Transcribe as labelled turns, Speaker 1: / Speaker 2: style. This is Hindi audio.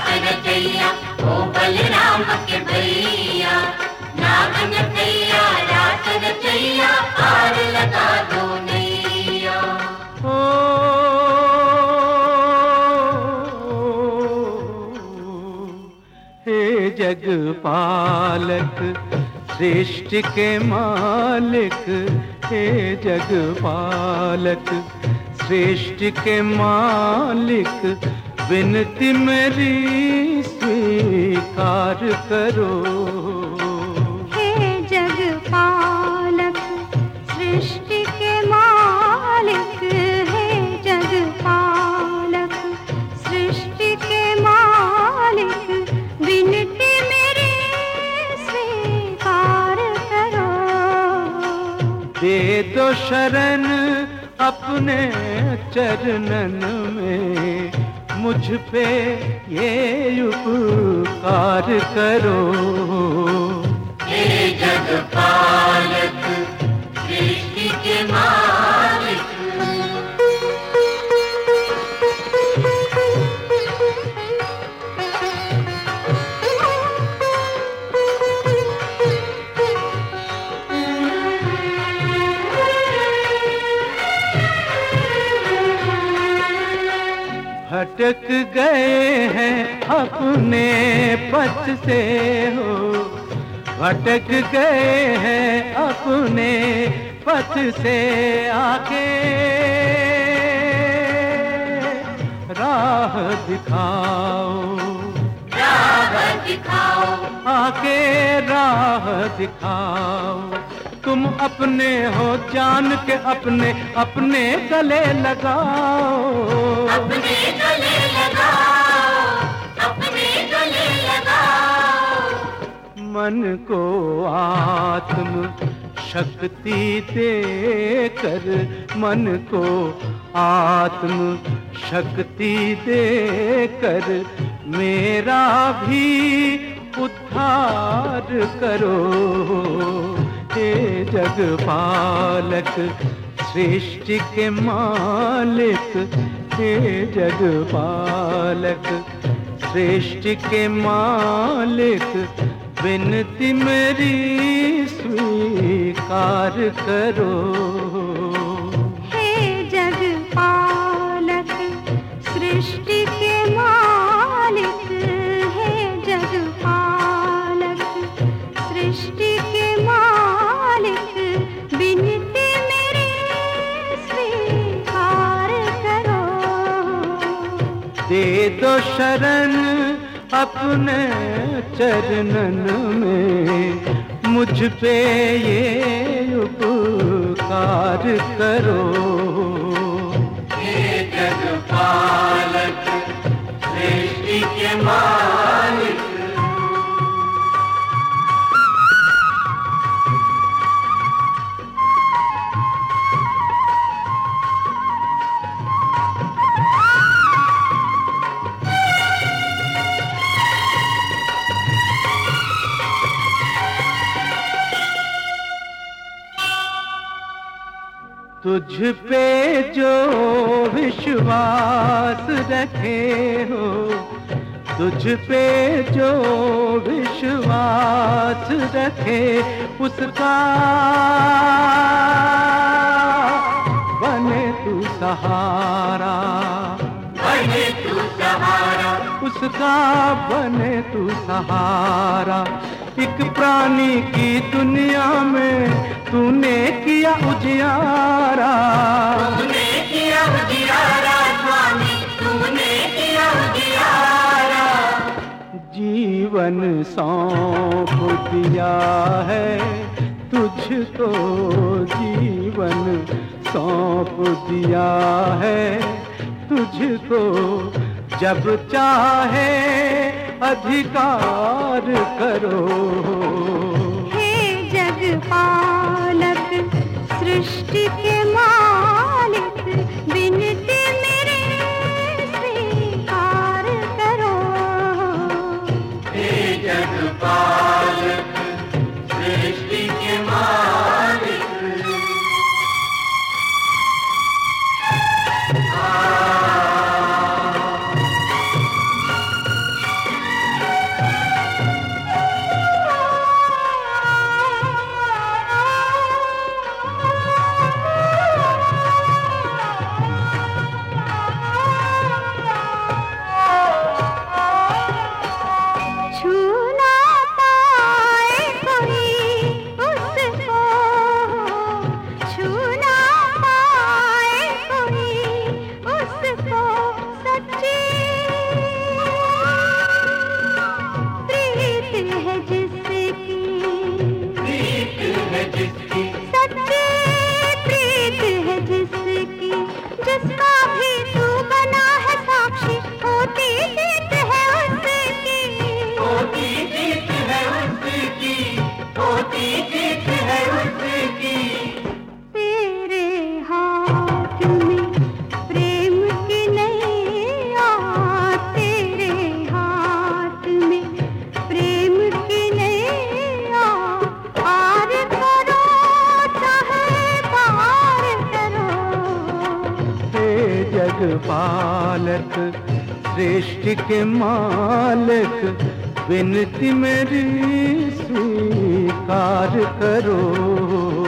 Speaker 1: रचैया ओ बलराम के भैया, नागन भैया रात रचैया पार लगा दो नैया।
Speaker 2: हे जगपालक सृष्टि के मालिक, हे जगपालक सृष्टि के मालिक, विनती मेरी स्वीकार करो।
Speaker 3: हे जगपालक सृष्टि के मालिक, हे जगपालक सृष्टि के मालिक, विनती मेरी स्वीकार करो।
Speaker 2: दे दो शरण अपने चरणन में, मुझ पे ये उपकार करो।
Speaker 1: हे जगपालक सृष्टि के मालिक,
Speaker 2: भटक गए हैं अपने पथ से हो, भटक गए हैं अपने पथ से, आके राह दिखाओ,
Speaker 1: राह दिखाओ,
Speaker 2: आके राह दिखाओ। तुम अपने हो जान के अपने अपने गले लगाओ,
Speaker 1: अपने गले लगाओ, अपने गले लगाओ।
Speaker 2: मन को आत्म शक्ति देकर, मन को आत्म शक्ति देकर, मेरा भी उद्धार करो। हे जगपालक सृष्टि के मालिक, हे जगपालक सृष्टि के मालिक, विनती मेरी स्वीकार करो।
Speaker 3: हे जगपालक सृष्टि के मालिक, हे जगपालक सृष्टि के मालिक, विनती मेरी स्वीकार करो।
Speaker 2: दे दो शरण अपने चरणन में, मुझ पे ये उपकार करो।
Speaker 1: हे जगपालक सृष्टि के मालिक,
Speaker 2: तुझ पे जो विश्वास रखे हो, तुझ पे जो विश्वास रखे, उसका बने तू सहारा,
Speaker 1: बने तू सहारा,
Speaker 2: उसका बने तू सहारा। एक प्राणी की दुनिया में तूने किया उजियारा,
Speaker 1: तूने किया उजियारा स्वामी, तूने किया उजियारा।
Speaker 2: जीवन सौंप दिया है तुझको, जीवन सौंप दिया है तुझको, जब चाहे अधिकार करो।
Speaker 3: हे जगपालक सृष्टि के मालिक, विनती मेरी स्वीकार करो।
Speaker 1: हे जगपालक सृष्टि के मालिक,
Speaker 2: पालक सृष्टि के मालिक विनती मेरी स्वीकार करो।